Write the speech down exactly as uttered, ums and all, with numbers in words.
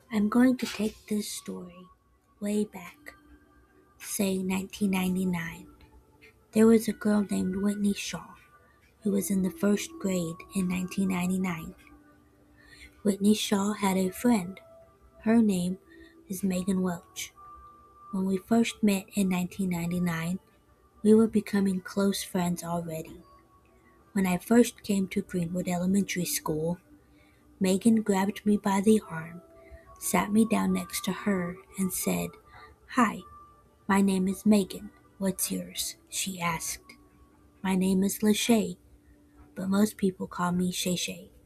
I'm going to take this story way back, say nineteen ninety-nine. There was a girl named Whitney Shaw who was in the first grade in nineteen ninety-nine. Whitney Shaw had a friend. Her name is Megan Welch. When we first met in nineteen ninety-nine, we were becoming close friends already. When I first came to Greenwood Elementary School, Megan grabbed me by the arm, sat me down next to her, and said, "Hi, my name is Megan. What's yours?" she asked. "My name is Lachey, but most people call me Shay Shay."